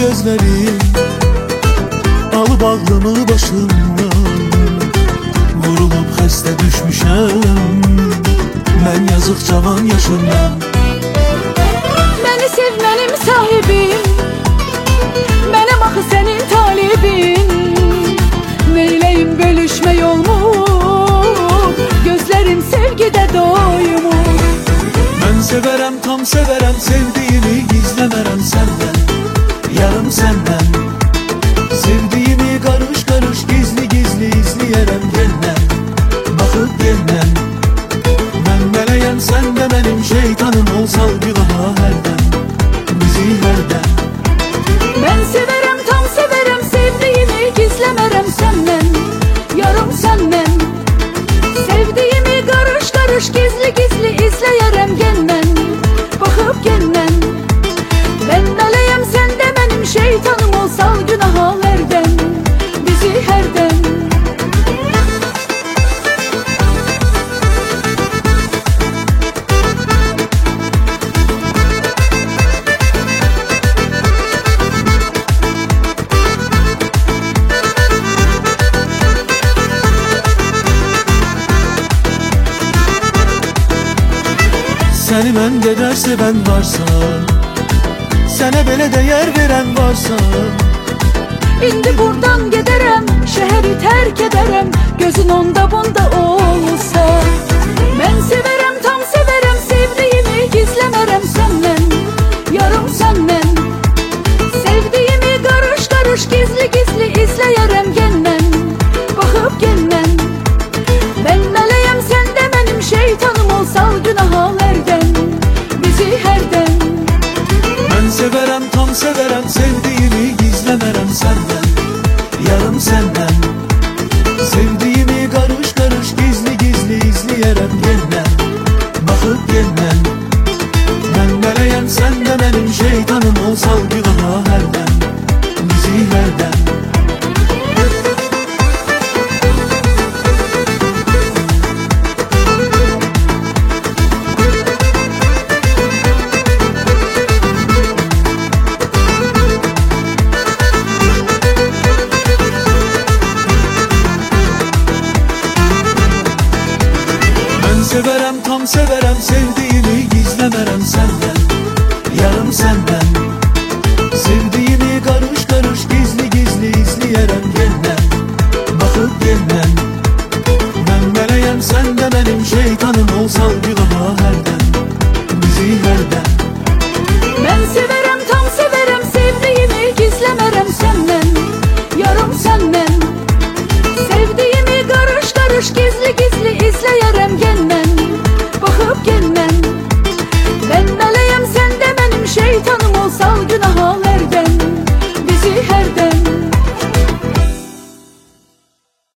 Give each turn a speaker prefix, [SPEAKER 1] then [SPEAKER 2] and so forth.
[SPEAKER 1] gözlerim, alıp ağlımı başımdan. Vurulup xəstə düşmüşəm, mən yazıq cavan yaşımdan.
[SPEAKER 2] Məni sev mənim sahibim, mənəm axı sənin talibin. Neyləyim bölüşmək olmur, gözlərim sevgidə doymur.
[SPEAKER 1] Mən sevərəm, tam sevərəm, sevdiyimi gizləmərəm səndən, yarım səndən. Sevdiyimi qarış qarış, gizli gizli izləyərəm gəndən, baxıb gəndən. Mən mələyəm, sən də mənim şeytanım, olsal günaha hərdən, bizi hərdən.
[SPEAKER 2] Mən sevərəm, tam sevərəm, sevdiyimi gizləmərəm səndən, yarım səndən. Sevdiyimi qarış qarış, gizli gizli izləyərəm gəndən, baxıb gəndən. Mən mələyəm, sən də mənim şeytanım, olsal günaha hərdən, bizi hərdən.
[SPEAKER 1] Səni mən qədər sevən varsa, sənə belə dəyər verən varsa,
[SPEAKER 2] İndi buradan gedərəm, şəhəri tərk edərəm, gözün onda bunda olsa. Mən sevərəm, tam sevərəm, sevdiyimi gizləmərəm səndən, yarım səndən. Sevdiyimi qarış qarış, gizli gizli izləyərəm gəndən, baxıb gəndən. Mən mələyəm, sən də mənim şeytanım, olsal günaha hərdən, bizi hərdən.
[SPEAKER 1] mən sevərəm, tam sevərəm, sevdiyimi gizləmərəm səndən, yarım səndən. Sevdiyimi qarış qarış, gizli gizli izləyərəm gəndən, baxıb gəndən. Mən mələyəm, sən də mənim şeytanım, olsal günaha hərdən, bizi hərdən. Sevərəm, tam sevərəm, sevdiyimi gizləmərəm səndən.